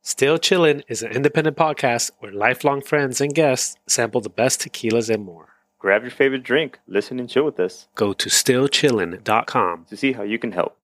Still Chillin' is an independent podcast where lifelong friends and guests sample the best tequilas and more. Grab your favorite drink, listen and chill with us Go to stillchillin.com. to see how you can help.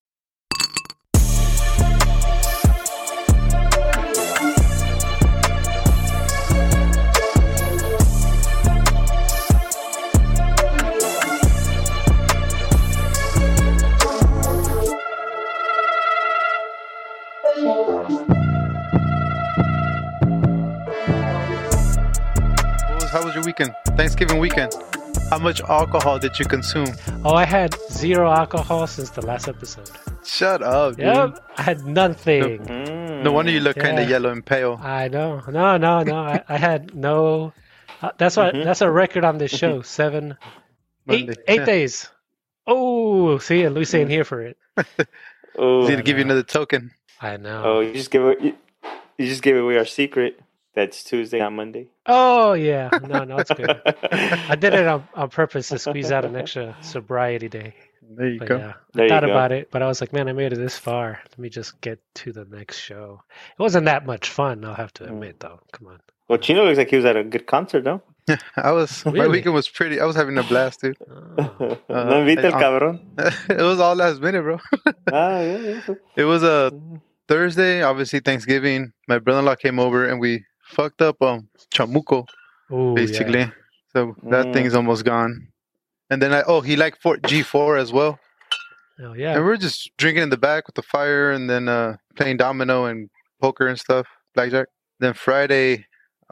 How was your weekend? Thanksgiving weekend. How much alcohol did you consume? Oh, I had zero alcohol since the last episode. Shut up, dude. Yep, I had nothing. No wonder you look kind of Yeah. yellow and pale. I know. No. I had no. That's what. That's a record on this show. Monday. Eight days. Oh, see, and Luis ain't here for it. Oh, Need to give you another token. I know. oh, you just gave away our secret. That's Tuesday, not Monday. Oh yeah, no, it's good. I did it on purpose to squeeze out an extra sobriety day. There you But go. yeah, There I you thought go. about it, but I was like, man, I made it this far. Let me just get to the next show. It wasn't that much fun, I'll have to admit, though. Come on. Well, Chino looks like he was at a good concert, no? My Really? weekend was pretty. I was having a blast, dude. Oh. No invita el cabrón. It was all last minute, bro. Yeah. It was a Thursday, obviously Thanksgiving. My brother-in-law came over and we fucked up chamuco, Ooh, basically. yeah. So that thing's almost gone. And then he liked G4 as well. Oh, And yeah. we were just drinking in the back with the fire and then playing domino and poker and stuff, blackjack. Then Friday,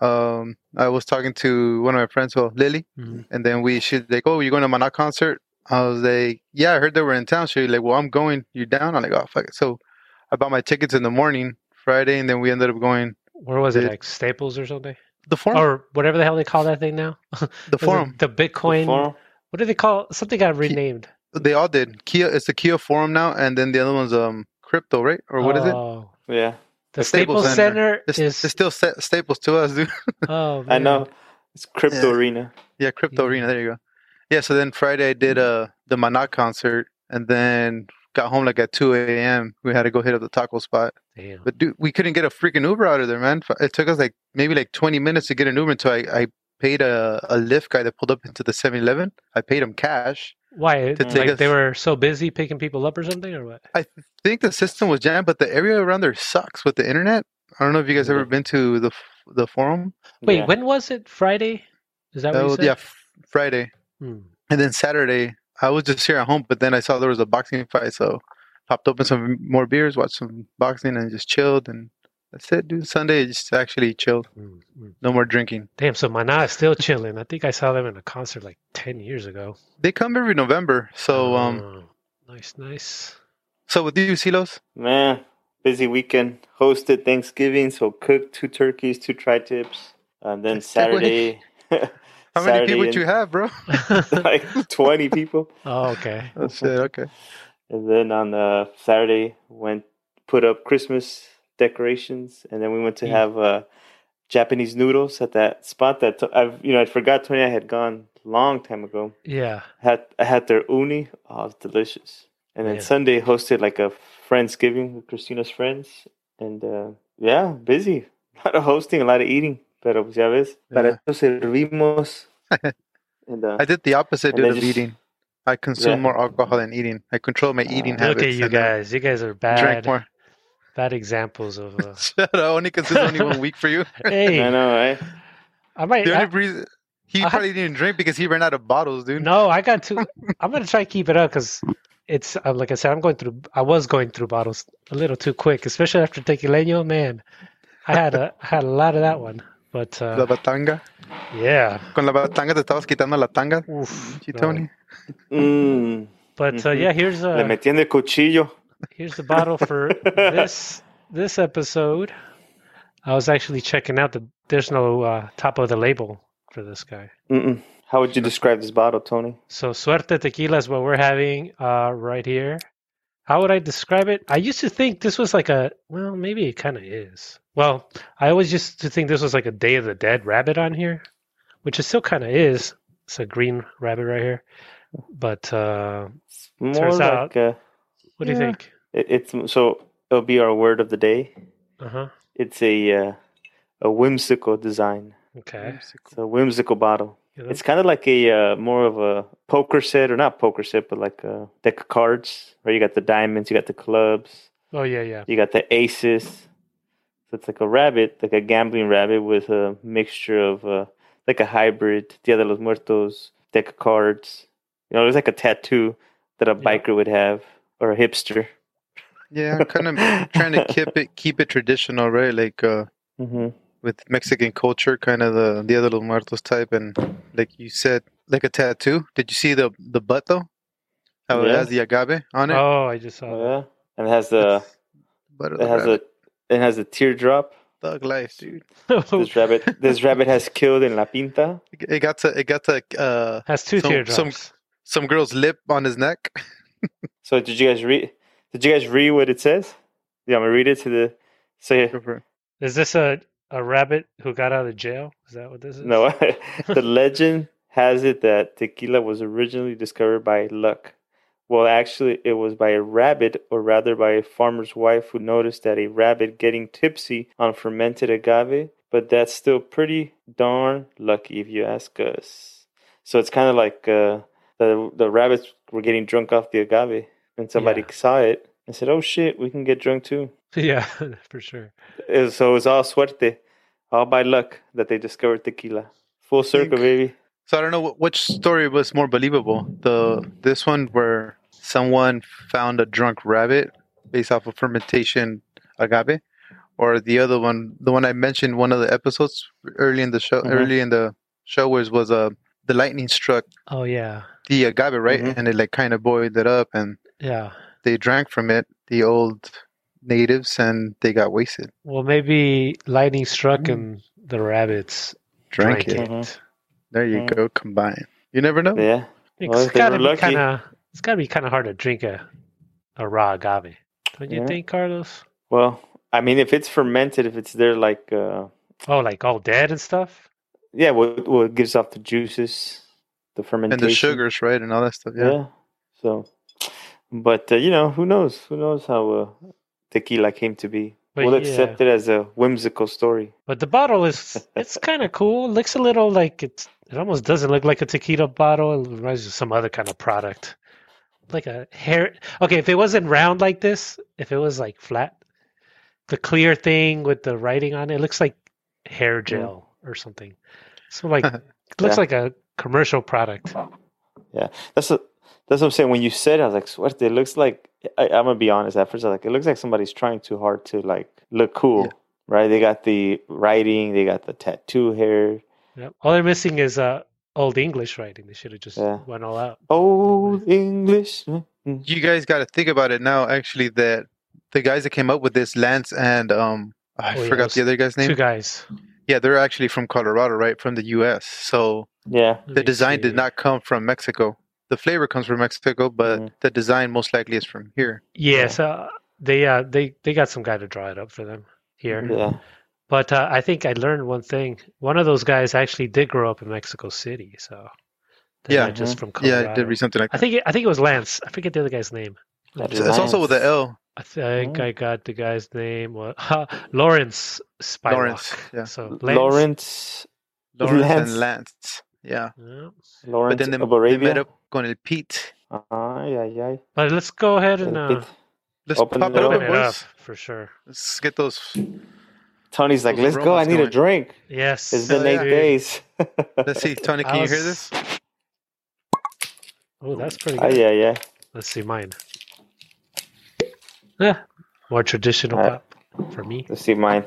I was talking to one of my friends, Lily, Mhm. and then she's like, oh, you going to Maná concert? I was like, yeah, I heard they were in town. She's like, well, I'm going. You down? I'm like, oh, fuck it. So I bought my tickets in the morning, Friday, and then we ended up going Where was it? Dude. Like Staples or something? the forum. Or whatever the hell they call that thing now? The Was it forum. The Bitcoin. Forum. What do they call it? Something got renamed. They all did. Kia. It's the Kia Forum now, and then the other one's crypto, right? Or what is it? Oh, Yeah, the Staples Staples Center. Center It's is. still Staples to us, dude. Oh, I man. know. It's Crypto Yeah. Arena. Yeah, Crypto Yeah. Arena. There you go. Yeah, so then Friday I did the Maná concert, and then got home like at 2 a.m. We had to go hit up the taco spot. Damn. But dude, we couldn't get a freaking Uber out of there, man. It took us maybe 20 minutes to get an Uber until I paid a Lyft guy that pulled up into the 7-Eleven. I paid him cash. Why? To take Like us- they were so busy picking people up or something, or what? I think the system was jammed, but the area around there sucks with the internet. I don't know if you guys ever been to the forum. Wait, Yeah. when was it? Friday? Is that what you said? Yeah, Friday. Hmm. And then Saturday, I was just here at home, but then I saw there was a boxing fight, so popped open some more beers, watched some boxing, and just chilled. And that's it, dude. Sunday, just actually chilled. Mm, mm. No more drinking. Damn, so Maná is still chilling. I think I saw them in a concert like 10 years ago. They come every November. So, Oh, nice. so with you, Silos, Man, busy weekend. Hosted Thanksgiving, so cooked 2 turkeys, 2 tri-tips. And then Saturday... how many people do you have, bro? Like 20 people. Oh, okay. Oh shit. Okay. And then on Saturday, put up Christmas decorations, and then we went to have Japanese noodles at that spot that I forgot Tony I had gone long time ago. Yeah. I had their uni. Oh, it was delicious. And then Yeah. Sunday hosted like a Friendsgiving with Christina's friends, and busy. A lot of hosting, a lot of eating. Pero pues ya ves, para eso servimos. And I did the opposite, And dude, then of just- eating. I consume Yeah. more alcohol than eating. I control my eating habits. Look at you and, guys. You guys are Drink bad. more. Bad examples of. Shut up. Only because it's only 1 week for you. Hey, I know, right? I might. The only reason he I- probably didn't drink because he ran out of bottles, dude. No, I got two. I'm gonna try to keep it up because it's like I said. I was going through bottles a little too quick, especially after Tequileño. Man, I had a lot of that one. But La batanga. yeah. Con la batanga te estabas quitando la tanga, Oof, no. Tony. But yeah, here's Le metían el cuchillo. here's the bottle for this episode. I was actually checking out there's no top of the label for this guy. Mm-mm. How would you describe this bottle, Tony? So Suerte Tequila is what we're having right here. How would I describe it? I used to think this was like maybe it kind of is. Well, I always used to think this was like a Day of the Dead rabbit on here, which it still kind of is. It's a green rabbit right here. But More Turns out- like what do you Yeah. think? it's so it'll be our word of the day. Uh-huh. It's a whimsical design. Okay. It's a whimsical bottle. Yeah, It's kind of like a more of a poker set, or not poker set, but like a deck of cards where you got the diamonds, you got the clubs, oh yeah. you got the aces. So it's like a rabbit, like a gambling rabbit with a mixture of like a hybrid Dia de los Muertos deck of cards. It's like a tattoo that a biker would have, or a hipster. Yeah, kind of trying to keep it traditional, right? Like with Mexican culture, kind of the Dia de los Muertos type, and like you said, like a tattoo. Did you see the butt though? How it has the agave on it? Oh, I just saw that. Yeah, and it has the it has a teardrop. Thug life, dude. This rabbit has killed in La Pinta. It got to has two teardrops. Some girl's lip on his neck. So did you guys read? Did you guys read what it says? Yeah, I'm gonna read it to the. Say, is this a rabbit who got out of jail? Is that what this is? No, the legend has it that tequila was originally discovered by luck. Well, actually, it was by a rabbit, or rather by a farmer's wife who noticed that a rabbit getting tipsy on fermented agave. But that's still pretty darn lucky, if you ask us. So it's kind of like the rabbits were getting drunk off the agave, and somebody saw it and said, "Oh shit, we can get drunk too." Yeah, for sure. So it's all suerte, all by luck that they discovered tequila. Full circle, baby. So I don't know which story was more believable. This one where someone found a drunk rabbit based off of fermentation agave, or the other one, the one I mentioned one of the episodes early in the show. Early in the show was the lightning struck. Oh yeah. The agave, right? And it like kind of boiled it up, and they drank from it. The old natives, and they got wasted. Well, maybe lightning struck and the rabbits drank it. There you go, combined. You never know. Yeah, it's gotta be kind of hard to drink a raw agave, don't you think, Carlos? Well, I mean, if it's fermented, if it's there like like all dead and stuff. Yeah, well, it gives off the juices, the fermentation, and the sugars, right, and all that stuff. Yeah. So, but who knows? Who knows how tequila came to be? We'll accept it as a whimsical story. But the bottle it's kind of cool. It looks a little like it almost doesn't look like a tequila bottle. It reminds me of some other kind of product. Like a hair. Okay, if it wasn't round like this, if it was like flat, the clear thing with the writing on it looks like hair gel or something. So like, it looks like a commercial product. Yeah, that's what I'm saying. When you said it, I was like, suerte. It looks like, I'm going to be honest, at first I was like, it looks like somebody's trying too hard to like look cool, right? They got the writing, they got the tattoo hair. Yep. All they're missing is Old English writing. They should have just went all out. Old English. You guys got to think about it now, actually, that the guys that came up with this, Lance and I forgot the other guy's name. Two guys. Yeah, they're actually from Colorado, right? From the U.S. So the design did not come from Mexico. The flavor comes from Mexico, but the design most likely is from here. Yeah, so they got some guy to draw it up for them here. Yeah. But I think I learned one thing. One of those guys actually did grow up in Mexico City, so just from Colorado. Yeah, it did read something like that. I think it was Lance. I forget the other guy's name. It's also with the L. I think I got the guy's name. Lawrence Spywalk. Lawrence, yeah. So Lawrence and Lance. Yeah. Lawrence, but then they met up con el Pete. But let's go ahead and let's pop it open, boys. For sure. Let's get those. Tony's like, let's go. I need a drink. Yes. It's been 8 days. Let's see, Tony, can you hear this? Oh, that's pretty good. Yeah. Let's see mine. Yeah, more traditional pop for me. Let's see mine.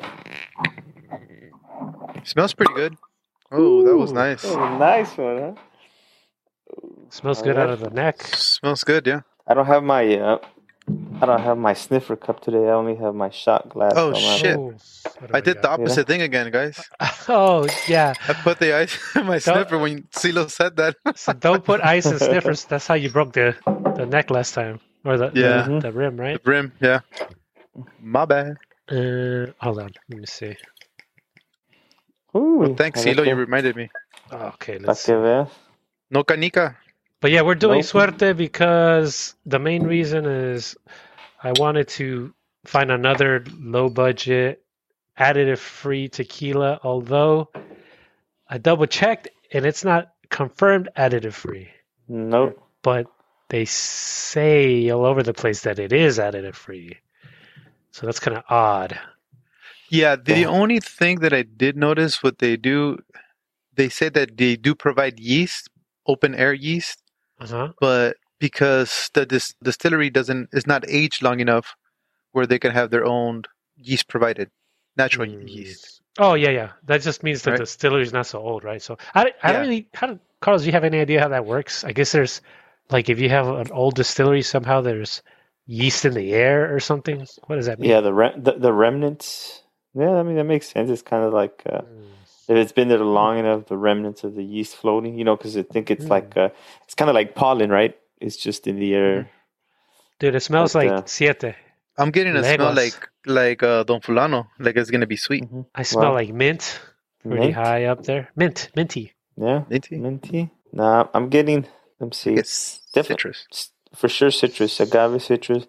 Smells pretty good. Oh, that was nice. Oh, nice one, huh? Smells good out of the neck. Smells good, yeah. I don't have my sniffer cup today. I only have my shot glass. Oh shit! I did the opposite thing again, guys. Oh yeah. I put the ice in my sniffer when CeeLo said that. So don't put ice in sniffers. That's how you broke the neck last time, or the rim, right? The rim, yeah. My bad. Hold on, let me see. Ooh, well, thanks, CeeLo. You reminded me. Okay, let's see. No canica. But yeah, we're doing Suerte because the main reason is I wanted to find another low budget additive-free tequila, although I double-checked and it's not confirmed additive-free. Nope. But they say all over the place that it is additive-free. So that's kind of odd. Yeah, the only thing that I did notice what they do, they say that they do provide yeast, open air yeast, Uh-huh. but because the distillery is not aged long enough where they can have their own yeast provided, natural yeast. Oh, yeah. That just means that Right. the distillery is not so old, right? So I don't Yeah. really, Carlos, do you have any idea how that works? I guess there's, like, if you have an old distillery, somehow there's yeast in the air or something. What does that mean? Yeah, the remnants. Yeah, I mean that makes sense. It's kind of like if it's been there long enough, the remnants of the yeast floating. Because I think it's like it's kind of like pollen, right? It's just in the air. Dude, it smells But, like siete. I'm getting a smell Legos. like Don Fulano, like it's gonna be sweet. I smell Wow. like mint, pretty Mint? high up there. Minty. Yeah, Minty. minty. Nah, I'm getting. Let me see. It's Definitely. citrus. For sure, citrus, agave citrus.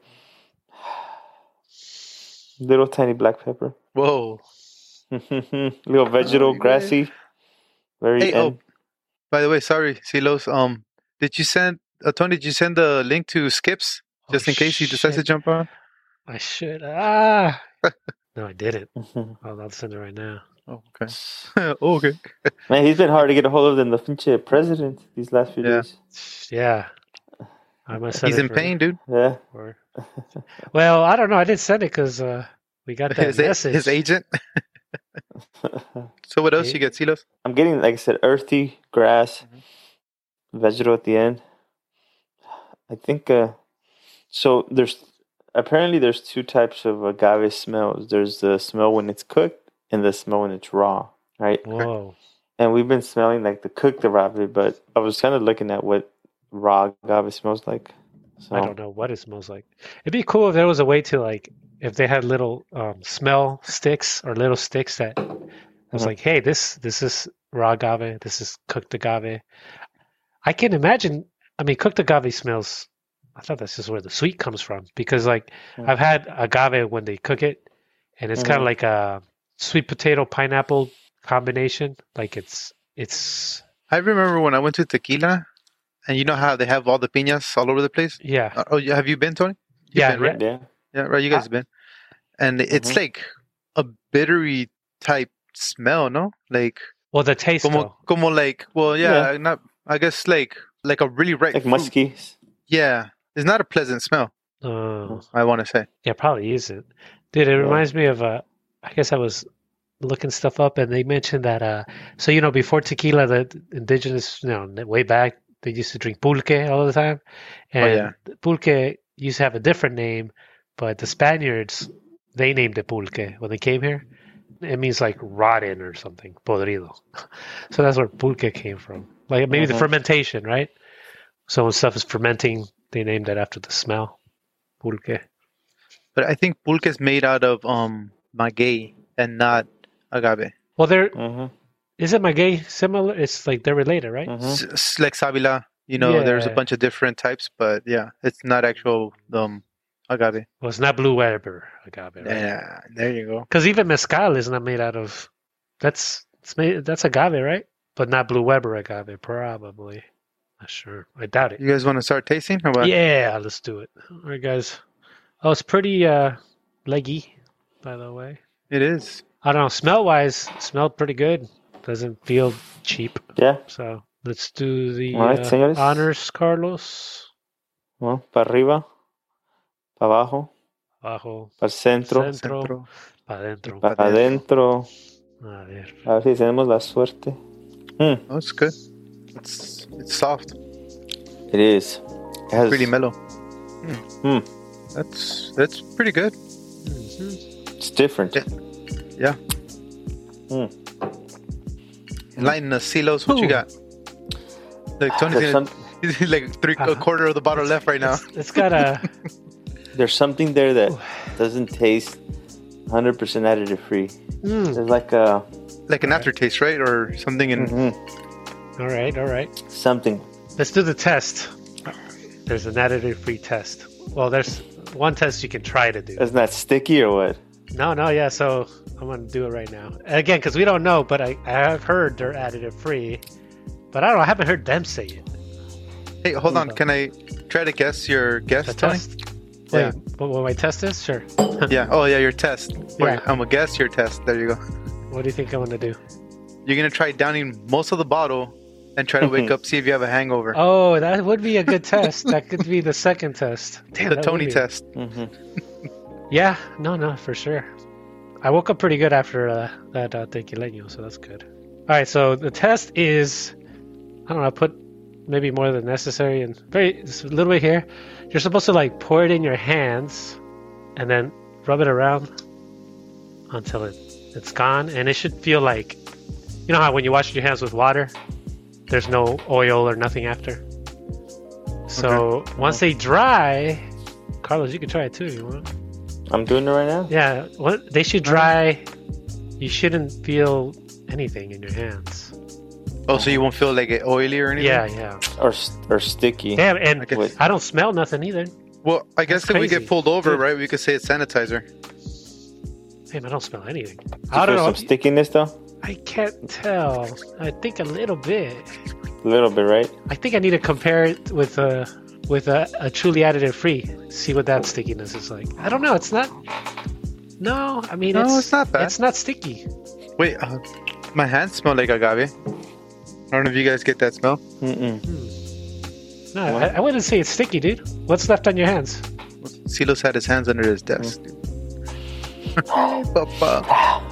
Little tiny black pepper. Whoa. Little vegetal, yeah. grassy. Very Hey, end. by the way, sorry, Silos. Did you send Tony? Did you send the link to Skips just in case he decides to shit. jump on? I should. No, I didn't. Mhm. I'll send it right now. Oh, okay. Oh, okay. Man, he's been hard to get a hold of than the pinche president these last few Yeah. days. Yeah. I must send He's it in for- pain, dude. Yeah. for- Well, I don't know. I didn't send it because we got that message. His agent. So what else you get, Silos? I'm getting, like I said, earthy, grass, vegetal at the end. I think, so apparently there's two types of agave smells. There's the smell when it's cooked and the smell when it's raw, right? Whoa. And we've been smelling like the cooked agave, but I was kind of looking at what raw agave smells like. So I don't know what it smells like. It'd be cool if there was a way to, like, if they had little smell sticks or little sticks that was Mhm. like, hey, this is raw agave, this is cooked agave. I can imagine. I mean, cooked agave smells. I thought that's just where the sweet comes from because, like, Mhm. I've had agave when they cook it, and it's kind of Mhm. like a sweet potato pineapple combination. Like it's I remember when I went to Tequila, and you know how they have all the piñas all over the place. yeah, Have you been, Tony? You've yeah, been, right? yeah. Yeah, right. You guys have been, and it's Mhm. like a bittery type smell, no? Like Well, the taste though. como like, well, yeah, not. I guess like a really ripe Like fruit. musky. Yeah, it's not a pleasant smell. I want to say. Yeah, probably isn't. Dude, it Yeah. reminds me of I guess I was looking stuff up and they mentioned that so before tequila the indigenous way back they used to drink pulque all the time. And yeah. pulque used to have a different name, but the Spaniards they named it pulque when they came here. It means like rotten or something, podrido. So that's where pulque came from. Like maybe the Mhm. fermentation, right? So when stuff is fermenting, they named it after the smell. Pulque. But I think pulque is made out of maguey and not agave. Well, Mm-hmm. is it maguey similar? It's like they're related, right? Mm-hmm. It's like Savila. There's a Yeah. bunch of different types, but yeah, it's not actual agave. Well, it's not blue Weber agave, right? Yeah, there you go. Because even mezcal is not made out of. That's agave, right? But not blue Weber agave, probably. Not sure. I doubt it. You guys want to start tasting or what? Yeah, let's do it. All right, guys. Oh, it's pretty leggy, by the way. It is. I don't know. Smell-wise, smelled pretty good. Doesn't feel cheap. Yeah. So let's do the All right, señores. honors, Carlos. Well, para arriba, para abajo, Abajo, para el centro, centro, para adentro. para adentro. A ver. A ver si tenemos la suerte. Oh, it's good. It's soft. It is. It has, Pretty mellow. Hmm. That's pretty good. Mhm. It's different. Yeah. Hmm. Enlighten us, Silos. What you Ooh. got? Like Tony's There's, gonna, some, he's like a quarter of the bottle left right now. It's got a. there's something there that doesn't taste 100% additive free. Mm. There's like a Like an aftertaste, right? Or something in. All right. something. Let's do the test. There's an additive-free test. Well, there's one test you can try to do. It's not sticky or what? No, yeah. So I'm gonna do it right now again because we don't know, but I have heard they're additive free, but I don't know. I haven't heard them say it. Hey, hold on. Can I try to guess your guess, The Tony? test. Yeah. Wait, what my test is? Sure. Yeah. Oh, yeah, your test. Yeah. I'm gonna guess your test. There you go. What do you think I'm gonna do? You're gonna try downing most of the bottle and try to wake up, see if you have a hangover. Oh, that would be a good test. That could be the second test. Damn, The that Tony would be- test. Yeah, no, for sure. I woke up pretty good after that tequileño, so that's good. All right, so the test is, I don't know, put maybe more than necessary and just a little bit here. You're supposed to like pour it in your hands and then rub it around until it's gone, and it should feel like, you know how when you wash your hands with water, there's no oil or nothing after. So once they dry, Carlos, you can try it too if you want. I'm doing it right now. Yeah, they should dry. You shouldn't feel anything in your hands. Oh, so you won't feel like it oily or anything? Yeah. Or sticky. Yeah, and guess- I don't smell nothing either. Well, I guess That's if we crazy. get pulled over, Dude. right, we could say it's sanitizer. Damn, I don't smell anything. Do I you don't feel know. some stickiness though? I can't tell. I think a little bit. A little bit, right? I think I need to compare it with a truly additive free. See what that stickiness is like. I don't know. It's not. No, I mean No, it's not bad. It's not sticky. Wait, my hands smell like agave. I don't know if you guys get that smell. No, What? I wouldn't say it's sticky, dude. What's left on your hands? Silos had his hands under his desk. Papa.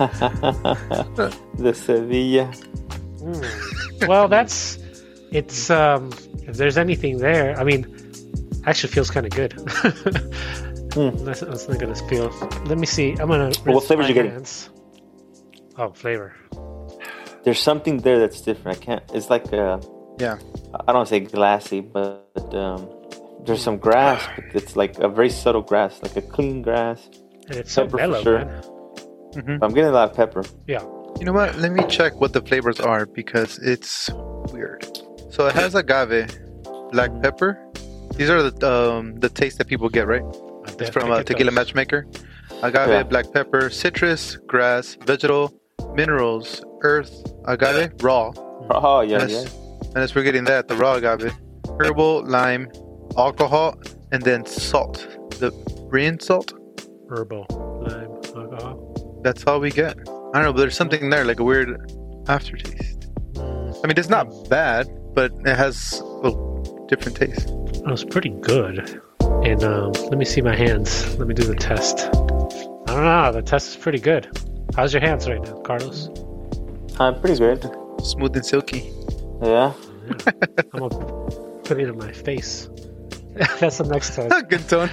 The Sevilla. Well, it's if there's anything there, I mean, actually feels kind of good. That's not gonna feel. Let me see. I'm gonna. What rinse flavors my you getting? hands. Oh, flavor. There's something there that's different. I can't. It's like Yeah. I don't say glassy, but there's some grass. But it's like a very subtle grass, like a clean grass. And it's so Pepper for mellow, sure. man. I'm getting a lot of pepper. Yeah. You know what? Let me check what the flavors are because it's weird. So it has agave, black pepper. These are the taste that people get, right? It's from Tequila Matchmaker. Agave, Yeah. black pepper, citrus, grass, vegetal, minerals, earth, agave, raw. Oh yeah, and, yeah. it's, and as we're getting that, the raw agave, herbal, lime, alcohol, and then salt. The Brian salt. Herbal, lime, alcohol. That's all we get. I don't know, but there's something there, like a weird aftertaste. I mean, it's not bad, but it has a different taste. That was pretty good. And let me see my hands. Let me do the test. I don't know. The test is pretty good. How's your hands right now, Carlos? I'm pretty good. Smooth and silky. Yeah. I'm gonna put it in my face. That's the next test. Good tone.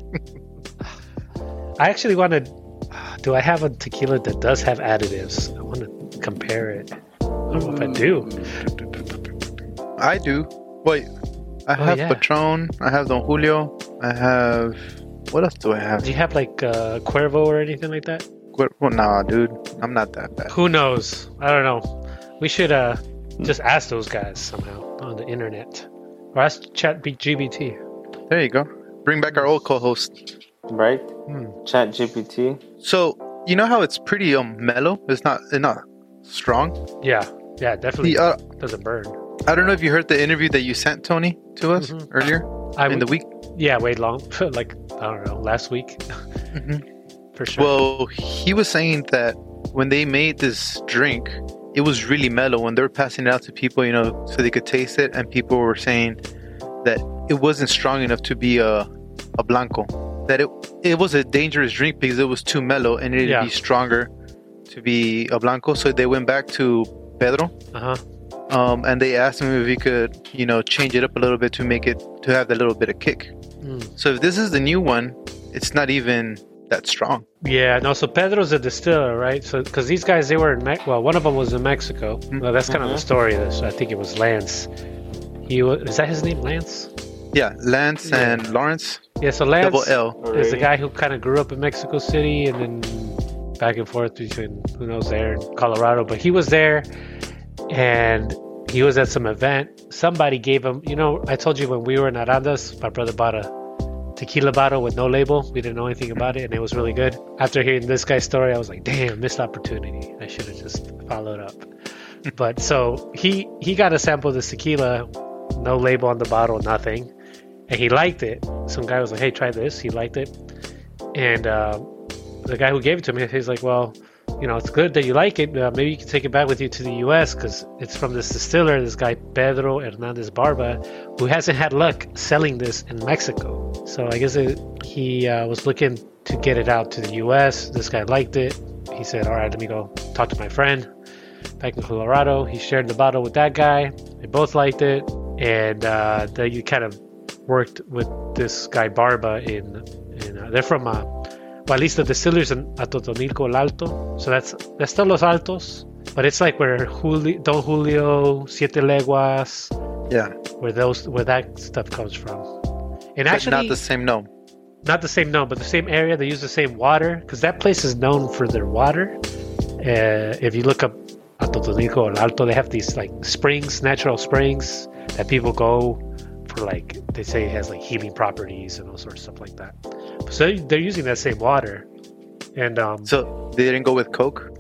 I actually want to. Do I have a tequila that does have additives? I want to compare it. I don't know if I do. I do. Wait, I have yeah. Patron. I have Don Julio. I have. What else do I have? Do you have like Cuervo or anything like that? Well, nah, dude. I'm not that bad. Who knows? I don't know. We should just ask those guys somehow on the internet, or ask ChatGPT. There you go. Bring back our old co-host. Right. Chat GPT. So you know how it's pretty mellow. It's not strong. Yeah, definitely The doesn't burn. I don't know if you heard the interview that you sent Tony to us earlier in the week. Yeah, way long. Like I don't know, last week. For sure. Well, he was saying that when they made this drink, it was really mellow. When they were passing it out to people, you know, so they could taste it, and people were saying that it wasn't strong enough to be a blanco. That it was a dangerous drink because it was too mellow and it needed to be stronger to be a blanco. So they went back to Pedro. And they asked him if he could, you know, change it up a little bit to make it to have that little bit of kick. So if this is the new one, it's not even that strong. Yeah, no. So Pedro's a distiller, right? So because these guys, they were in one of them was in Mexico. Well, that's kind of the story. So I think it was Lance. Is that his name, Lance? Yeah, Lance and Lawrence. Yeah, so Lance Double L. is the guy who kind of grew up in Mexico City and then back and forth between who knows there in Colorado. But he was there, and he was at some event. Somebody gave him, you know, I told you when we were in Arandas, my brother bought a tequila bottle with no label. We didn't know anything about it, and it was really good. After hearing this guy's story, I was like, damn, missed opportunity. I should have just followed up. But so he got a sample of this tequila, no label on the bottle, nothing, and he liked it. Some guy was like, hey, try this. He liked it, and the guy who gave it to me, he's like, well, it's good that you like it. Maybe you can take it back with you to the U.S. because it's from this distiller, this guy Pedro Hernandez Barba, who hasn't had luck selling this in Mexico. So I guess he was looking to get it out to the U.S. This guy liked it. He said, all right, let me go talk to my friend back in Colorado. He shared the bottle with that guy. They both liked it. And they kind of worked with this guy Barba they're from... well, at least the distillers in Atotonilco, El Alto. So that's still Los Altos, but it's like where Don Julio, Siete Leguas, where that stuff comes from. And actually, not the same gnome. Not the same gnome, but the same area. They use the same water because that place is known for their water. If you look up Atotonilco, El Alto, they have these like springs, natural springs that people go for, like they say it has like healing properties and all sorts of stuff like that. So they're using that same water, and so they didn't go with Coke.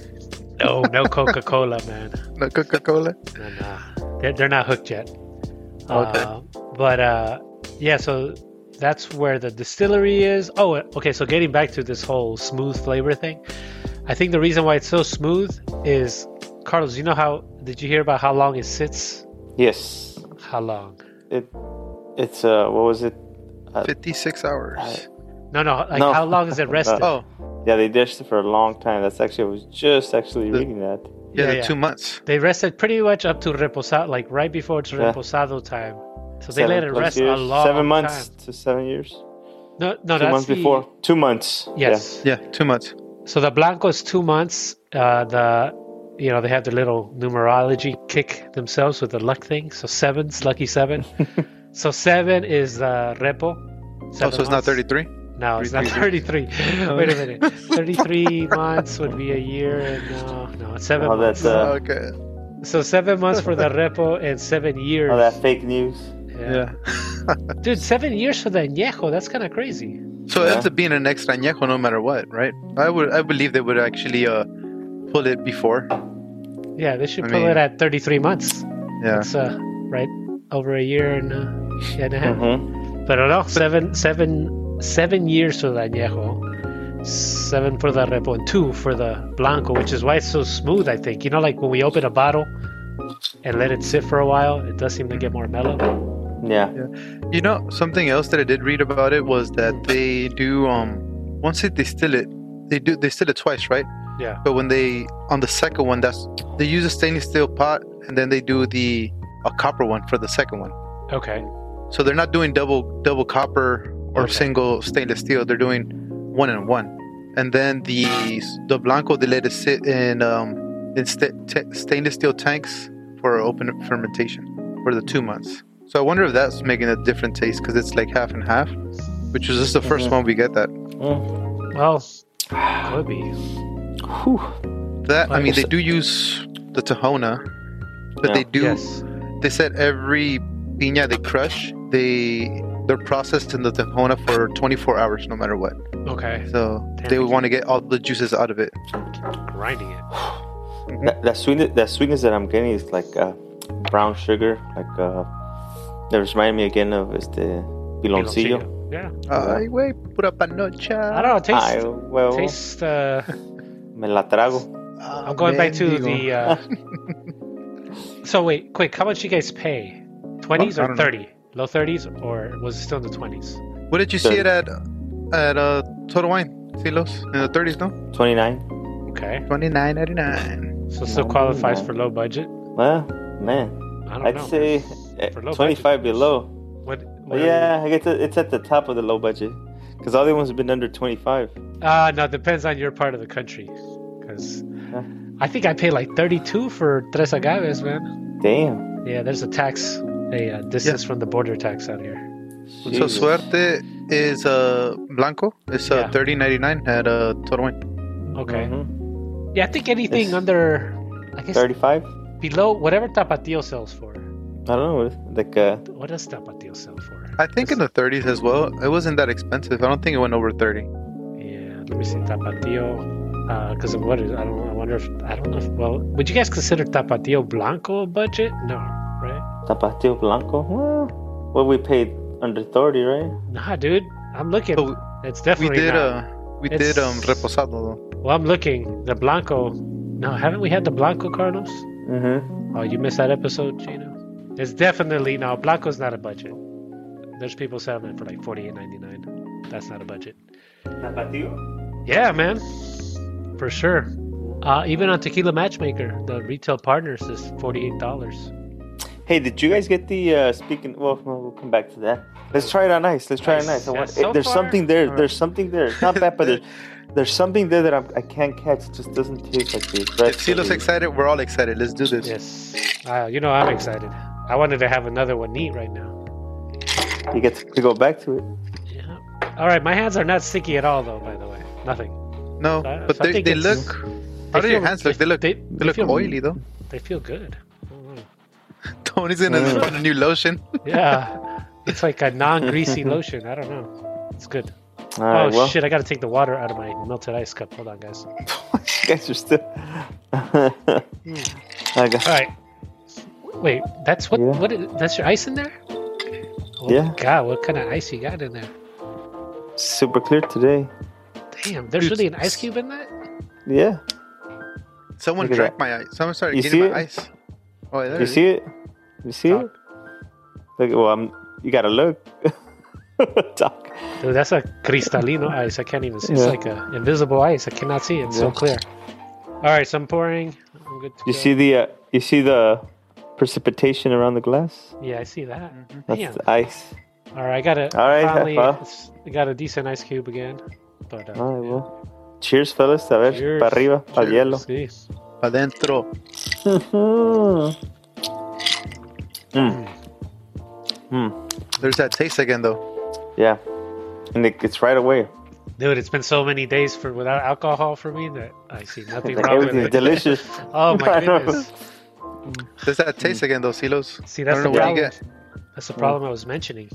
No Coca-Cola, man. No Coca-Cola. Nah, they're not hooked yet. Okay. But so that's where the distillery is. Oh, okay. So getting back to this whole smooth flavor thing, I think the reason why it's so smooth is, Carlos, did you hear about how long it sits? Yes. How long? It's what was it? 56 hours. No. How long is it rested? Yeah, they dished it for a long time. I was just reading that. Yeah, 2 months. They rested pretty much up to reposado, like right before it's reposado time. So they let it rest a long 7 months time. to 7 years. No, 2 that's months before. 2 months. Yes. Yeah, 2 months. So the Blanco is 2 months. They have the little numerology kick themselves with the luck thing. So seven's lucky 7. So 7 is Repo. So it's not 33? No, it's not 33. Wait a minute. 33 months would be a year, and no, it's 7 months. Okay. So 7 months for the Repo and 7 years. Oh, that fake news. Yeah. Dude, 7 years for the Añejo. That's kind of crazy. So it ends up being an extra Añejo no matter what, right? I believe they would actually pull it before. Yeah, they should pull it at 33 months. Yeah. That's right over a year and a half. Mm-hmm. But no, 7 years for the Añejo, 7 for the Repo, and 2 for the Blanco, which is why it's so smooth, I think. Like when we open a bottle and let it sit for a while, it does seem to get more mellow. Yeah. Something else that I did read about it was that they do, once they distill it, they distill it twice, right? Yeah. But when on the second one, they use a stainless steel pot, and then they do a copper one for the second one. Okay. So they're not doing double copper or single stainless steel. They're doing 1 and 1. And then the Blanco, they let it sit in stainless steel tanks for open fermentation for the 2 months. So I wonder if that's making a different taste because it's like half and half, which is just the first one we get that. Well, could be. They do use the Tahona, but they said every piña they crush, they're processed in the Tahona for 24 hours no matter what. Okay. So they would want to get all the juices out of it. Grinding it. That sweetness that I'm getting is like brown sugar. That reminds me again of piloncillo. Yeah. Ay, güey, pura panocha. I don't know. Taste. Me la trago. I'm going back to the. So wait, quick. How much you guys pay? 20s or 30? Low 30s, or was it still in the 20s? What did you see it at Total Wine, Silos? In the 30s, no? 29. Okay. $29.99. So still qualifies for low budget. Well, man, I'd say 25 below. What yeah, I guess it's at the top of the low budget because all the ones have been under 25. No, it depends on your part of the country. Because I think I pay like 32 for Tres Agaves, man. Damn. Yeah, there's a tax, a distance from the border tax out here. So Suerte is Blanco. It's $30.99 at Total Wine. Okay. Mm-hmm. Yeah, I think anything under, I guess 35 below whatever Tapatio sells for. I don't know, What does Tapatio sell for? I think in the 30s as well. It wasn't that expensive. I don't think it went over 30. Yeah, let me see Tapatio. Because of what is I wonder if I don't know. If, well, would you guys consider Tapatio Blanco a budget? No, right? Tapatio Blanco. Well, we paid under 30, right? Nah, dude. I'm looking. So It's we definitely did not. we It's- did reposado though. Well, I'm looking. The Blanco. No, haven't we had the Blanco, Carlos? Mm-hmm. Oh, you missed that episode, Gino? It's definitely no. Blanco's not a budget. There's people selling it for like $48.99. That's not a budget. Tapatio? Yeah, man, for sure. Even on Tequila Matchmaker, the retail partners is $48. Hey, did you guys get the speaking? Well, we'll come back to that. Let's try it on ice. Let's try it on ice. I Yeah, want, so there's far- something there. Alright. There's something there. It's not bad, but there's something there that I can't catch. It just doesn't taste like the If rest. Silo's of it. excited, we're all excited. Let's do this. Yes, you know I'm excited. I wanted to have another one neat right now. You get to go back to it. Yeah. All right, my hands are not sticky at all, though. By the way, nothing. No, I but they think look. it's- How do your feel- hands look? They look. They look feel- oily though. They feel good. I don't know. Tony's gonna find a new lotion. Yeah, it's like a non-greasy lotion. I don't know. It's good. All right. Oh well, shit! I gotta take the water out of my melted ice cup. Hold on, guys. you guys are still. I got. All right. Wait, that's what? Yeah. What? That's your ice in there? Oh Yeah. my god! What kind of ice you got in there? Super clear today. Damn, there's Dude, really an ice cube in that? Yeah. Someone Look at drank that. my ice. Someone started You getting see my it? ice. Oh, there You it is. see it? You see it? Look. Well, you gotta look. Doc. Dude, that's a cristalino ice. I can't even see. It's Yeah. like a invisible ice. I cannot see it. It's so Yeah. clear. All right, so I'm pouring. I'm good to You go. see the precipitation around the glass? Yeah, I see that. That's Damn. the ice. All right, I got it. All right, Finally, well. I got a decent ice cube again. But All right, well. Cheers, fellas. A ver, Cheers. para arriba, para el hielo. sí. Adentro. There's that taste again though. Yeah. And it's right away. Dude, it's been so many days for without alcohol for me that I see nothing Like wrong with everything's it. delicious. Oh my I know. goodness! There's that taste again though, Silos. See, I that's don't the know what you problem. get. That's the problem I was mentioning.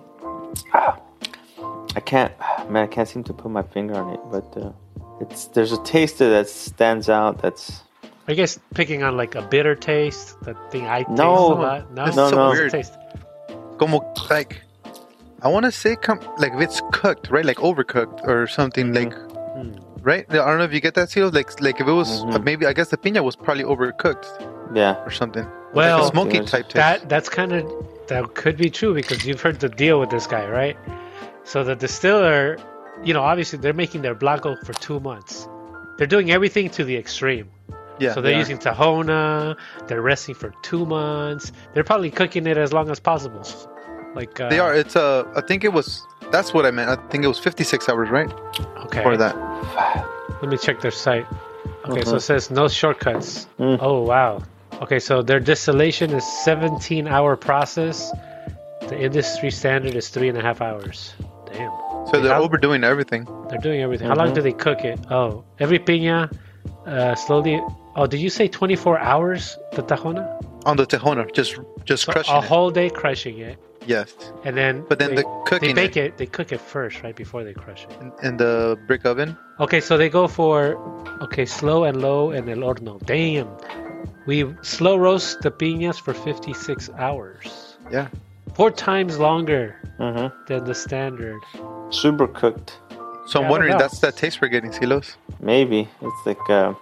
I can't seem to put my finger on it, but there's a taste that stands out. That's Are you guys picking on like a bitter taste? The thing I taste No. a lot? No, It's No, so no. What's the weird. taste? Como like, I want to say like if it's cooked, right? Like overcooked or something, like, right? I don't know if you get that, Silos. Like if it was Mhm. maybe I guess the piña was probably overcooked yeah. or something. Well, like a smoky Yes. type taste. That's kind of that could be true because you've heard the deal with this guy, right? So the distiller, obviously they're making their blanco for 2 months. They're doing everything to the extreme. Yeah. So they're yeah. using Tahona. They're resting for 2 months. They're probably cooking it as long as possible. Like They are. It's I think it was. That's what I meant. I think it was 56 hours, right? okay. For that. Let me check their site. Okay, so it says no shortcuts. Mm. Oh wow. Okay, so their distillation is 17-hour process. The industry standard is 3.5 hours. Damn. So they're How- overdoing everything. They're doing everything. How long do they cook it? Oh, every piña slowly. Oh, did you say 24 hours? The Tahona? On the Tejona, just So crushing a it. whole day crushing it, Yes. and then. But then they, the they cooking bake it. They cook it first, right before they crush it. in the brick oven. Okay, so they go for slow and low and el horno. Damn, we slow roast the piñas for 56 hours. Yeah. 4 times longer Mm-hmm. than the standard. Super cooked. So Yeah, I'm wondering, I don't know. that's that taste we're getting, Silos. Maybe it's like.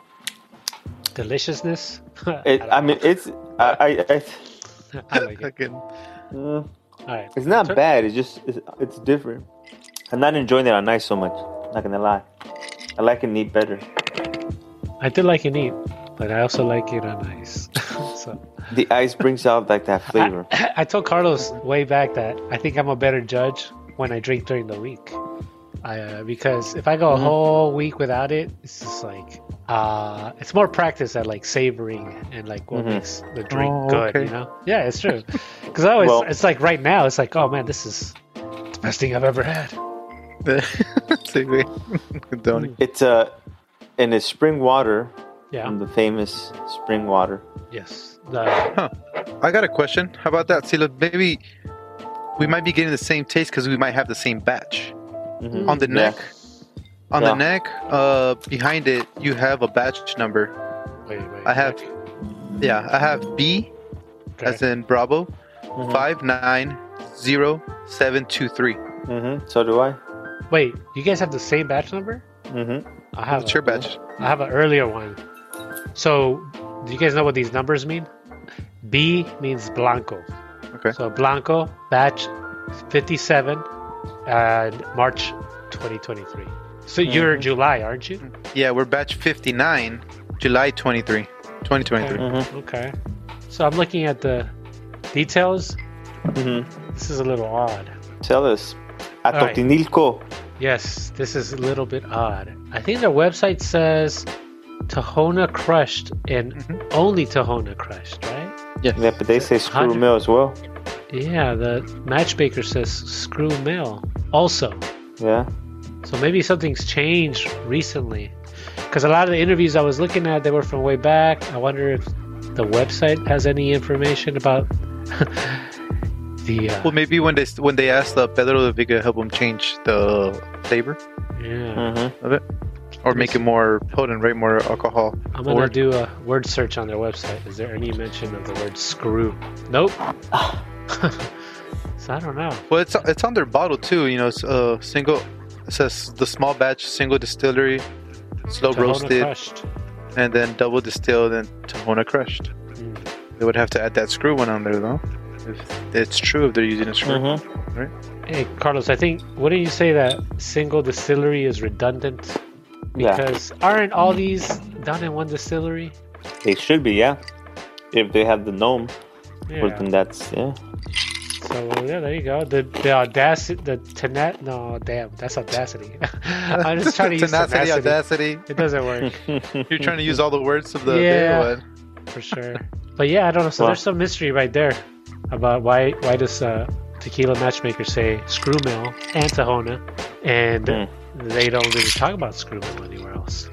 Deliciousness. I mean, it's. I I like it. Fucking- All right. It's not bad. It's different. I'm not enjoying it on ice so much. Not gonna lie. I like it neat better. I did like it neat, but I also like it on ice. So The ice brings out like that flavor. I told Carlos way back that I think I'm a better judge when I drink during the week. Because if I go a whole week without it, it's just like it's more practice at like savoring and like what makes the drink Oh, good, okay. Yeah, it's true. Because I always, Well- it's like right now, it's like, oh man, this is the best thing I've ever had. Sí, güey. Tony. It's and it's spring water Yeah. from the famous spring water. Yes. I got a question. How about that, Silos? Maybe we might be getting the same taste because we might have the same batch. Mhm. On the Yeah. neck, on Yeah. the neck, behind it, you have a batch number. Wait. I have, I have B Okay. as in Bravo, Mhm. 590723. So do I. Wait, you guys have the same batch number? Mm-hmm. I have What's your batch? I have an earlier one. So, do you guys know what these numbers mean? B means Blanco. Okay. So Blanco batch 57 and March 2023. So you're Mhm. July, aren't you? Yeah, we're batch 59, July 2023. Mm-hmm. Okay. So I'm looking at the details. Mm-hmm. This is a little odd. Tell us. right. Atotinilco. Yes, this is a little bit odd. I think their website says Tahona crushed and only Tahona crushed, right? Yes. Yeah, but they say screw 100. mill as well. Yeah, the matchmaker says screw mill also. Yeah. So maybe something's changed recently. Because a lot of the interviews I was looking at, they were from way back. I wonder if the website has any information about the. Well, maybe when they asked Pedro de Viga help them change the flavor Yeah. Mm-hmm. of it, or make it more potent, right? More alcohol. I'm gonna forward. do a word search on their website. Is there any mention of the word screw? Nope. So I don't know. Well, it's on their bottle too. You know, it's single. It says the small batch, single distillery, slow Tahona roasted, crushed. and then double distilled and Tahona crushed. Mm. They would have to add that screw one on there though. If it's true, if they're using a screw. Mm-hmm. Hey, Carlos, I think, wouldn't you say that single distillery is redundant? Yeah. Because aren't all these done in one distillery? They should be, yeah. If they have the gnome, well, Yeah. then that's, yeah. So, yeah, there you go. The audacity, no, damn, that's audacity. I'm just trying to use Tenacity, tenacity. audacity. It doesn't work, You're trying to use all the words of the Yeah. day, what? for sure. But yeah, I don't know. So Well- there's some mystery right there about why does Tequila Matchmaker say screw mill and Tahona, and Mm. they don't really talk about screw mill anywhere else.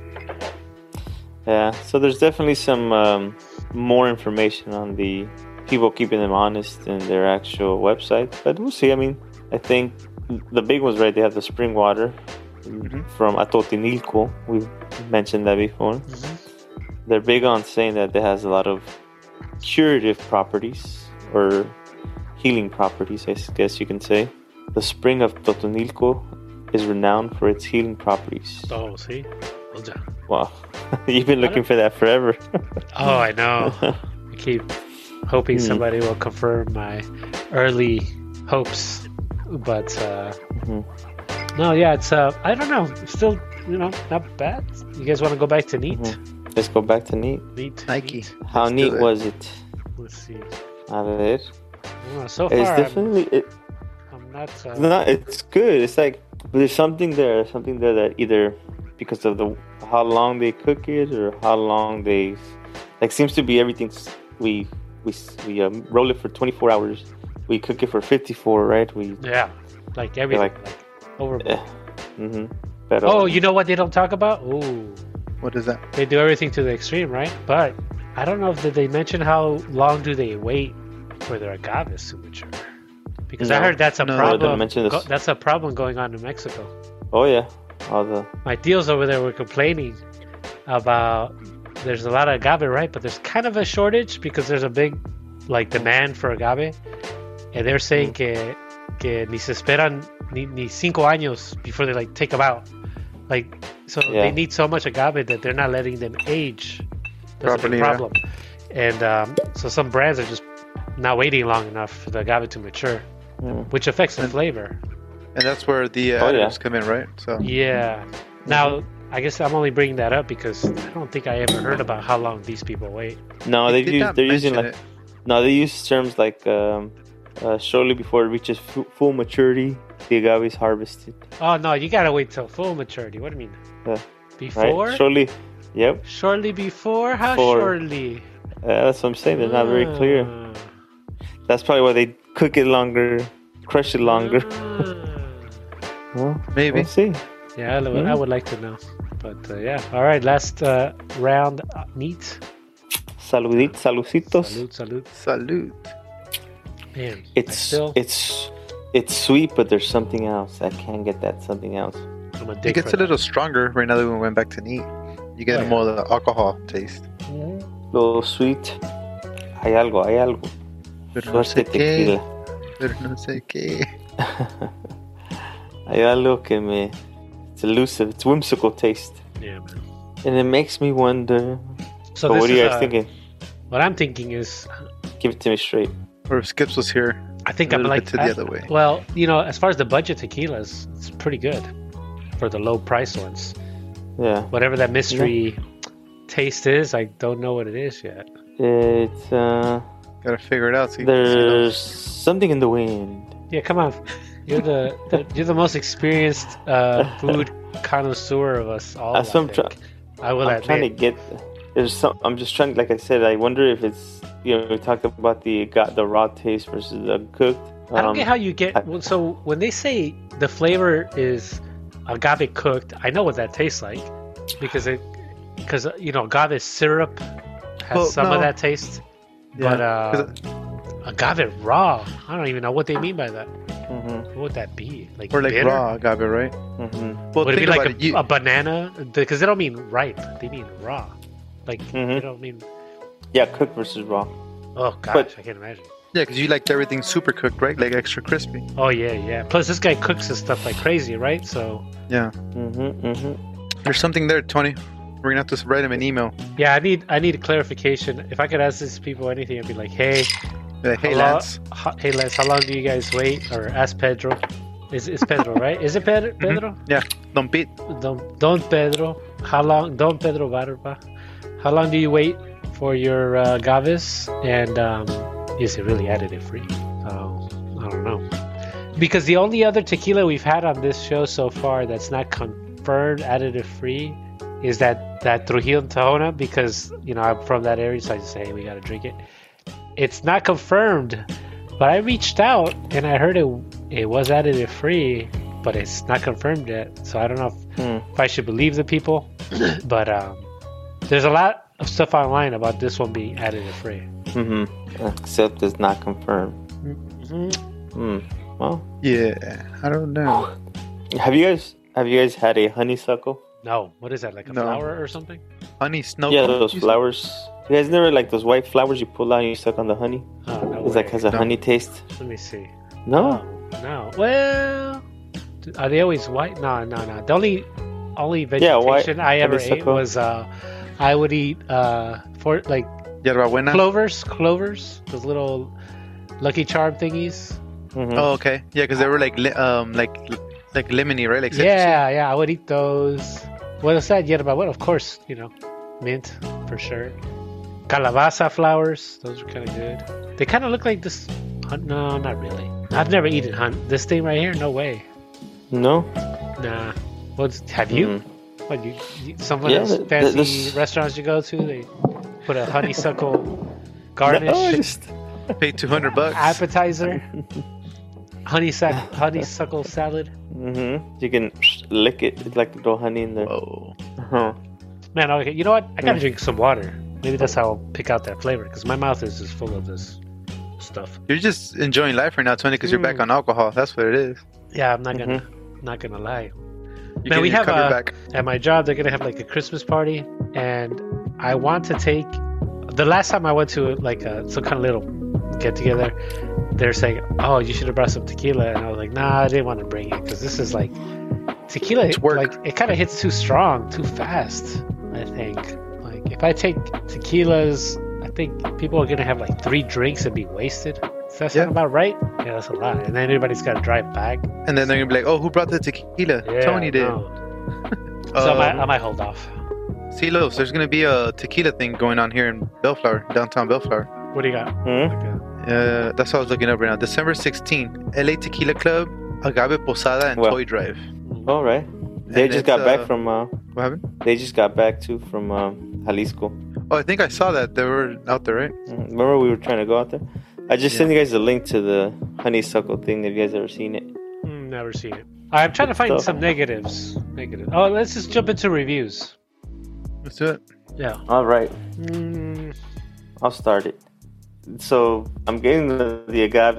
Yeah, so there's definitely some more information on the people keeping them honest in their actual website. But we'll see. I mean, I think the big one's right. They have the spring water from Atotinilco. We've mentioned that before. Mhm. They're big on saying that it has a lot of curative properties or healing properties, I guess you can say. The spring of Totonilco is renowned for its healing properties. Oh, see? Well done. Wow, you've been looking for that forever. Oh, I know. I keep hoping somebody will confirm my early hopes, but no, yeah, it's I don't know, still, not bad. You guys want to go back to neat? Let's go back to neat. Neat. Nike. Neat. How Let's neat do it. was it? Let's see. A ver. So It's far, definitely I'm not. it's good. It's like but there's something there that either because of how long they cook it or how long they seems to be everything's we roll it for 24 hours. We cook it for 54, right? Yeah, like everything, like overboard. Pero, Oh, you know what they don't talk about? Ooh, What is that? they do everything to the extreme, right? But I don't know if did they mention how long do they wait for their agaves to mature? Because I No. heard that's a No, they didn't problem. mention this. That's a problem going on in Mexico. oh yeah, all the My deals over there were complaining about there's a lot of agave, right? But there's kind of a shortage because there's a big demand for agave, and they're saying que ni se esperan ni 5 años before they take them out. So Yeah. they need so much agave that they're not letting them age. That's a Properly, big yeah. problem. And so some brands are just not waiting long enough for the agave to mature, which affects the flavor. And that's where the Oh, yeah. additives come in, right? So Yeah. Now, I guess I'm only bringing that up because I don't think I ever heard about how long these people wait. no, They they did use not they're using mention they use terms like shortly before it reaches full maturity, the agave is harvested. Oh no, you gotta wait till full maturity. What do you mean? Yeah. Before? Right? Shortly, yep. Shortly before? How Before. shortly? That's what I'm saying. They're not very clear. Ah. That's probably why they cook it longer, crush it longer. Ah. Well, Maybe. we'll see. Yeah, I would like to know. But yeah. All right, last round. Neat. Saluditos. Salud, salud. Salute. Man, It's it's sweet, but there's something else. I can't get that something else. I'm a It dick gets for a little stronger right now that we went back to neat. You get Oh, yeah. more of the alcohol taste. Little sweet. Hay algo, hay algo. Pero no sé Suerte qué. tequila. Pero no sé qué. Hay algo que me... It's elusive. It's whimsical taste. that. Yeah, man. And it makes me wonder... So But this what are is you guys thinking? what I'm thinking is, Give it to me straight. Or if Skips was here, I think a I'm little like bit to the other way. Well, you know, as far as the budget tequilas, it's pretty good for the low price ones. Yeah. Whatever that mystery taste is, I don't know what it is yet. It's... Gotta figure it out. See, There's something in the wind. Yeah, come on. You're you're the most experienced food connoisseur of us all. That's what I will I'm trying to admit. get... There's some... I'm just trying... Like I said, I wonder if it's... You know, we talked about the raw taste versus the cooked. I don't get how you get. Well, so when they say the flavor is agave cooked, I know what that tastes like because you know agave syrup has some of that taste, but agave raw, I don't even know what they mean by that. What would that be? Like or like bitter? raw agave, right? Mm-hmm. Well, Would it be think like about it. a banana? Because they don't mean ripe; they mean raw. Like they don't mean. Yeah, cooked versus raw. Oh gosh, But- I can't imagine. Yeah, because you like everything super cooked, right? Like extra crispy. Oh yeah. Plus, this guy cooks his stuff like crazy, right? So Yeah. There's something there, Tony. We're gonna have to write him an email. yeah, I need a clarification. If I could ask these people anything, I'd be like, hey. Like, hey, How lo- Lance. Hey Lance, how long do you guys wait? Or ask Pedro. It's Pedro, right? Is it Pedro? Yeah, Don Pete. Don Pedro. How long? Don Pedro Barba. How long do you wait for your agaves? And is it really additive free? So I don't know. Because the only other tequila we've had on this show so far that's not confirmed additive free is that Trujillo Tahona. Because you know I'm from that area, so I just say, hey, we gotta drink it. It's not confirmed, but I reached out and I heard it was additive free, but it's not confirmed yet. So I don't know if I should believe the people. But there's a lot of stuff online about this one being additive free. Except it's not confirmed. Well, Yeah, I don't know. have you guys had a honeysuckle? No, what is that? Like a No. flower or something? Honey snow. Yeah, cone, those you said? flowers. You guys never like those white flowers you pull out and you suck on the honey? Oh no. It's like way. has a No. honey taste. Let me see. No. No. Well, are they always white? No. The only Yeah, white vegetation I ever ate honeysuckle. was I would eat for like Yerbabuena. clovers, those little Lucky Charm thingies. Oh, okay. Yeah, because they were like like lemony, right? Like citrusy. Yeah, I would eat those. What is that? Yerba? What? Of course, you know, mint for sure. Calabaza flowers, those are kind of good. They kind of look like this. No, not really. I've never eaten this thing right here. No way. No. Nah. Have you? What some of Yeah, those th- fancy this- restaurants you go to? They put a honeysuckle garnish No, just Paid $200. appetizer. Honeysuckle salad. You can lick it. It's like little honey in there. Oh, Man, okay. You know what? I gotta drink some water. Maybe that's how I'll pick out that flavor because my mouth is just full of this stuff. you're just enjoying life right now, Tony, because you're back on alcohol. That's what it is. Yeah, I'm not gonna lie. You Man, we have cover back. at my job. They're gonna have like a Christmas party, and I want to take. The last time I went to like some kind of little get together, they're saying, "Oh, you should have brought some tequila," and I was like, "Nah, I didn't want to bring it because this is like tequila. It's work. Like it kind of hits too strong, too fast. I think like if I take tequilas, I think people are gonna have like 3 drinks and be wasted. Does that sound about right? Yeah, that's a lot. And then everybody's got to drive back. And then they're gonna be like, "Oh, who brought the tequila? Yeah, Tony did." no. So I might hold off. See, Los, there's gonna be a tequila thing going on here in Bellflower, downtown Bellflower. What do you got? That's what I was looking up right now. December 16th, LA Tequila Club, Agave Posada, and Well. Toy Drive. All right. They And just got it's, back from. What happened? They just got back too from Jalisco. Oh, I think I saw that they were out there, right? Remember we were trying to go out there? I just sent you guys a link to the honeysuckle thing. Have you guys ever seen it? Never seen it. I'm trying to find some negatives. Oh, let's just jump into reviews. Let's do it. Yeah. All right. Mm, I'll start it. So I'm getting the agave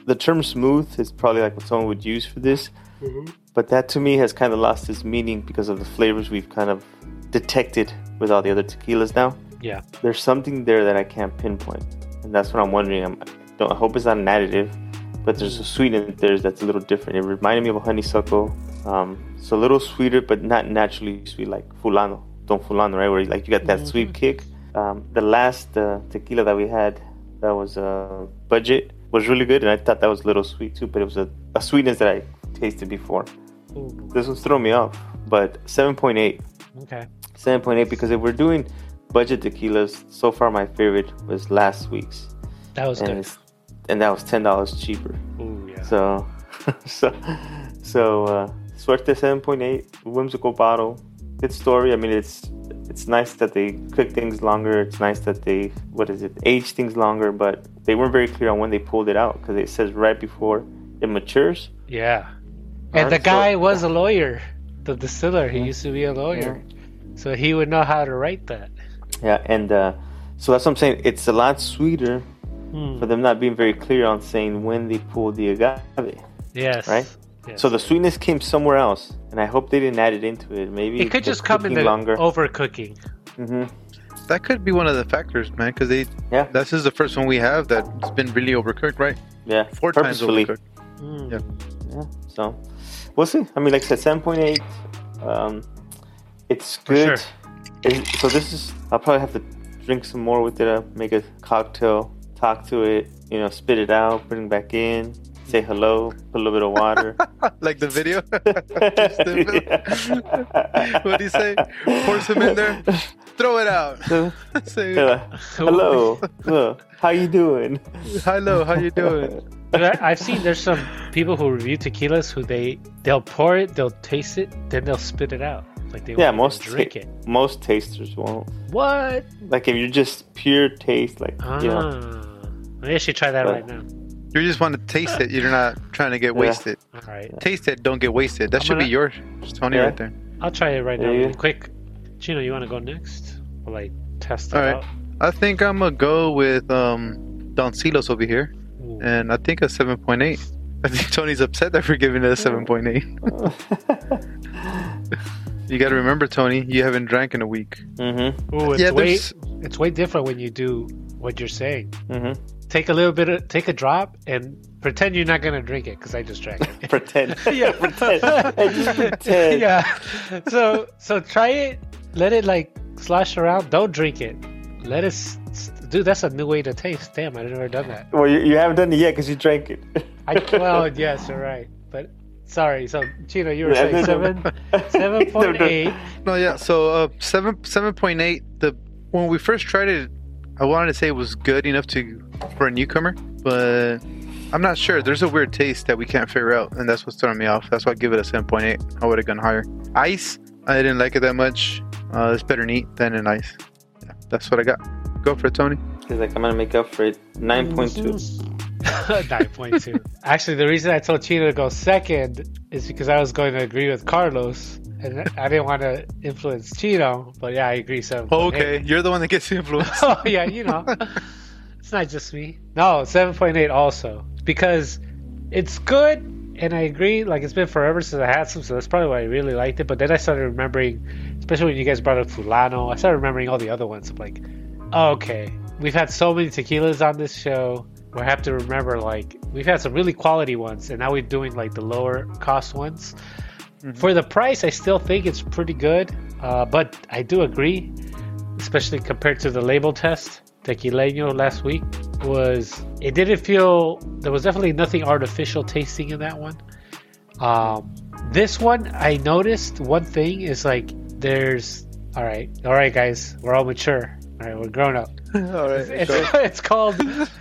the term smooth is probably like what someone would use for this, but that to me has kind of lost its meaning because of the flavors we've kind of detected with all the other tequilas now. Yeah. There's something there that I can't pinpoint, and that's what I'm wondering. I hope it's not an additive, but there's a sweetness there that's a little different. It reminded me of a honeysuckle. So a little sweeter, but not naturally sweet like Fulano, Don Fulano, right? Where like you got that sweet kick. The last tequila that we had, that was budget, was really good, and I thought that was a little sweet too, but it was a sweetness that I tasted before. Ooh. This one's throwing me off, but 7.8. Okay. 7.8 because if we're doing budget tequilas, so far my favorite was last week's. That was good. And that was $10 cheaper. Ooh, yeah. So Suerte 7.8, whimsical bottle. Good story. I mean, it's nice that they cook things longer. It's nice that they, age things longer, but they weren't very clear on when they pulled it out because it says right before it matures. Yeah. And the guy was a lawyer, the distiller. He used to be a lawyer. So he would know how to write that. Yeah, and so that's what I'm saying. It's a lot sweeter for them not being very clear on saying when they pulled the agave. Yes. Right? Yes. So the sweetness came somewhere else, and I hope they didn't add it into it. Maybe it could just come in the overcooking. That could be one of the factors, man, because this is the first one we have that's been really overcooked, right? Yeah, 4 times overcooked. Yeah, so we'll see. I mean, like I said, 7.8. It's good. Sure. So this is. I'll probably have to drink some more with it. Make a cocktail. Talk to it. Spit it out. Bring it back in. Say hello. Put a little bit of water. Like the video. What do you say? Pour some in there. Throw it out. Say, hello. How you doing? Hello. How you doing? But I've seen there's some people who review tequilas who they'll pour it, they'll taste it, then they'll spit it out. Like they won't drink it. Most tasters won't. What? Like if you're just pure taste, like Maybe I should try that right now. You just want to taste it. You're not trying to get wasted. All right. Taste it, don't get wasted. That should be yours, Tony, right there. I'll try it right now, really quick. Chino, you want to go next? Will I test it out? I think I'm gonna go with Don Silos over here, and I think a 7.8. I think Tony's upset that we're giving it a 7.8. You got to remember, Tony, you haven't drank in a week. Ooh, it's way different when you do what you're saying. Take a drop and pretend you're not gonna drink it because I just drank it. Pretend. Yeah, pretend. Yeah. So try it. Let it like slosh around. Don't drink it. Let it. Dude, that's a new way to taste. Damn, I've never done that. Well, you haven't done it yet because you drank it. Well, yes, you're right. But sorry. So Chino, you were saying 7.8. No, yeah. So 7.8. When we first tried it, I wanted to say it was good enough for a newcomer, but I'm not sure. There's a weird taste that we can't figure out, and that's what's throwing me off. That's why I give it a 7.8. I would have gone higher. Ice, I didn't like it that much. It's better neat than in ice. Yeah, that's what I got. Go for it, Tony. He's like, I'm gonna make up for it. 9.2. 9.2. Actually, the reason I told Chino to go second is because I was going to agree with Carlos, and I didn't want to influence Chino. But yeah, I agree. 7.8. Okay, you're the one that gets influenced. Oh yeah, it's not just me. No, 7.8 also because it's good, and I agree. Like it's been forever since I had some, so that's probably why I really liked it. But then I started remembering, especially when you guys brought up Fulano, I started remembering all the other ones. I'm like, oh, okay, we've had so many tequilas on this show. We have to remember, like, we've had some really quality ones, and now we're doing like the lower cost ones. For the price, I still think it's pretty good, but I do agree, especially compared to the label test. Tequileño last week it didn't feel, there was definitely nothing artificial tasting in that one. This one, I noticed one thing is like all right guys, we're all mature. All right, we're grown up. All right, it's called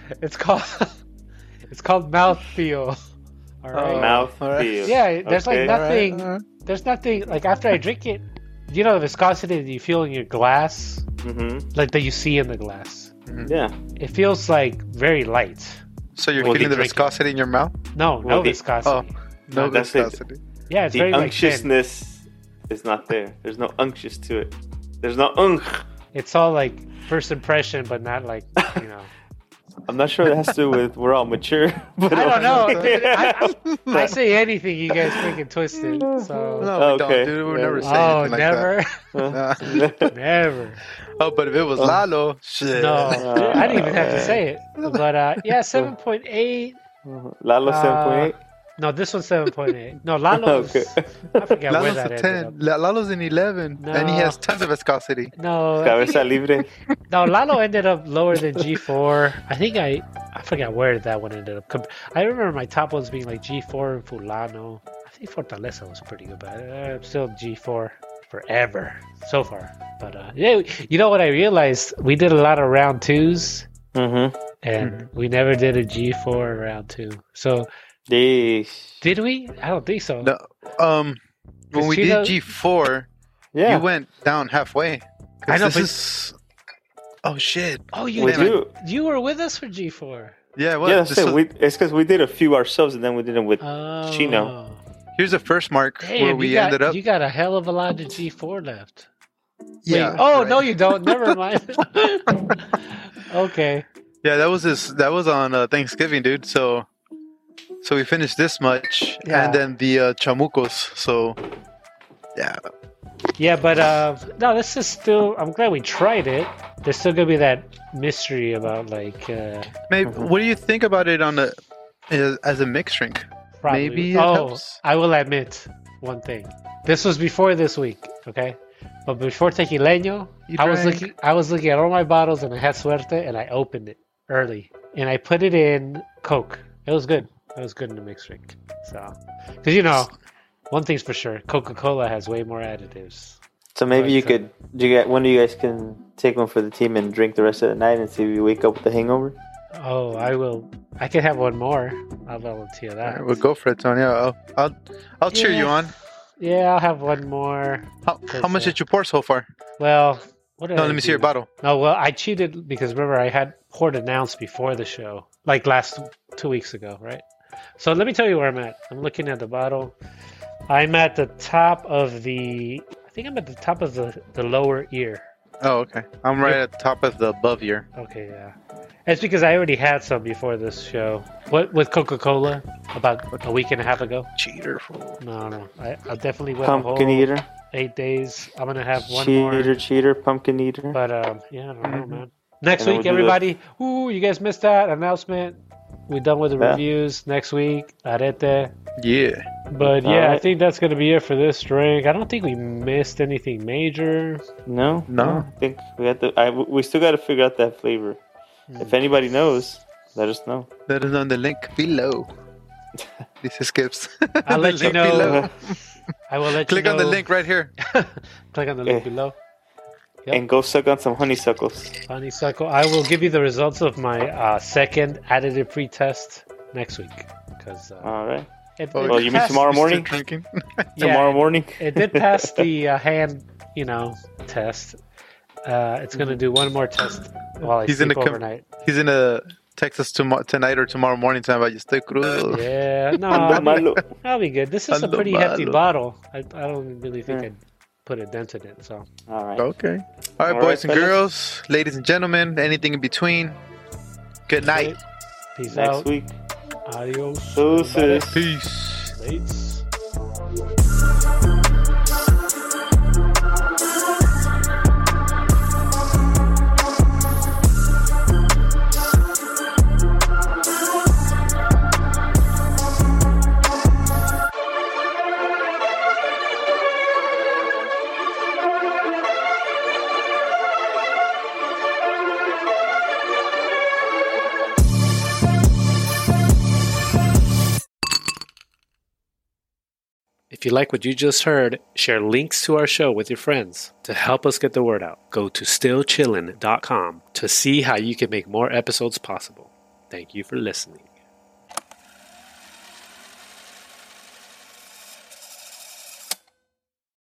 mouthfeel. All right. Mouthfeel. Yeah, there's like nothing. All right. There's nothing like after I drink it. You know the viscosity that you feel in your glass, like that you see in the glass. Yeah, it feels like very light. So you're feeling the viscosity in your mouth? No viscosity. No viscosity. Yeah, it's the very unctuousness is not there. There's no unctuous to it. There's no unk. It's all like first impression, but not like I'm not sure it has to do with we're all mature. But I don't know. Dude, I say anything, you guys freaking twist it. So. No, we Okay. don't, dude. We'll Yeah. never say Oh, anything like never, that. Nah. never. Oh, but if it was Lalo, shit. No, I didn't even have to say it. But yeah, 7.8. Lalo 7.8. No, this one's 7.8. No, Lalo's. Okay. I forgot where Lalo's that a ended 10. up. Lalo's an 11. And he No. has tons of viscosity. No, I Cabeza think, libre. no, Lalo ended up lower than G4. I think I forgot where that one ended up. I remember my top ones being like G4 and Fulano. I think Fortaleza was pretty good, but I'm still G4 forever so far. But yeah, you know what I realized? We did a lot of round twos, Mm-hmm. and we never did a G4 round two. So did we? I don't think so. No, when we Chino- did G4, Yeah. you went down halfway. 'Cause I know, this but- is... Oh, shit. Oh, you We did. do. You were with us for G4. Yeah, what? Yeah, that's This it. was- It's because we did a few ourselves and then we did them with Oh. Chino. Here's the first mark Damn, where we you got, ended up. You got a hell of a lot of G4 left. Yeah. Wait, oh right. no, you don't. Never mind. Okay. Yeah, that was on Thanksgiving, dude. So we finished this much, Yeah. and then the Chamucos. So yeah, Yeah, but no, this is still. I'm glad we tried it. There's still gonna be that mystery about like. maybe. What do you think about it on the as a mixed drink? Probably. Maybe it oh, helps. I will admit one thing. This was before this week, okay? But before Tequileño, You I was drank. looking at all my bottles and I had suerte and I opened it early and I put it in Coke. It was good. It was good in the mixed drink. So, because you know, one thing's for sure, Coca-Cola has way more additives. So maybe Right, you so- could. One of you guys can take one for the team and drink the rest of the night and see if you wake up with a hangover. Oh, I will. I can have one more. I'll volunteer All that. right, we'll go for it, Tony. I'll cheer you Yeah. on. Yeah, I'll have one more. How much did you pour so far? Well, what did No, I let me see do? your bottle. No, well, I cheated because remember I had poured an ounce before the show, like last 2 weeks ago, right? So let me tell you where I'm at. I'm looking at the bottle. I'm at the top of the. I think I'm at the top of the lower ear. Oh, okay. I'm right at the top of the above ear. Okay, yeah. It's because I already had some before this show. What with Coca-Cola about a week and a half ago? Cheater fool. No. I definitely went a Pumpkin whole eater, 8 days. I'm gonna have one more. cheater, pumpkin eater. But yeah, I don't know, man. Next And then week, we'll do everybody. Ooh, you guys missed that announcement. We're done with the Yeah. reviews. Next week, arete. Yeah. But yeah, I Alright. think that's gonna be it for this drink. I don't think we missed anything major. No, No. I think we got we still got to figure out that flavor. If anybody knows, let us know. Let us know on the link below. This is skips. I'll The let you link know. below. I will let Click you on know. the link right here. Click on the link Okay. below. Yep. And go suck on some honeysuckles. Honeysuckle. I will give you the results of my second additive-free test next week. Because All right. it, Oh, it well, you mean passed- tomorrow You still morning? drinking? yeah, Tomorrow morning. It did pass the hand, test. It's gonna do one more test while I He's in sleep the com- overnight. He's gonna text us tonight or tomorrow morning time about you estoy crudo. Yeah, no, Ando malo. I'll be good. This is a Ando pretty hefty malo. bottle. I don't really think Yeah. I'd put a dent in it. So All right. Okay. All right, All boys right, and fellas. girls, ladies and gentlemen, anything in between. Good night. peace Next out. week. Adios. Deuces. Peace. Lates. If you like what you just heard, share links to our show with your friends to help us get the word out. Go to stillchillin.com to see how you can make more episodes possible. Thank you for listening.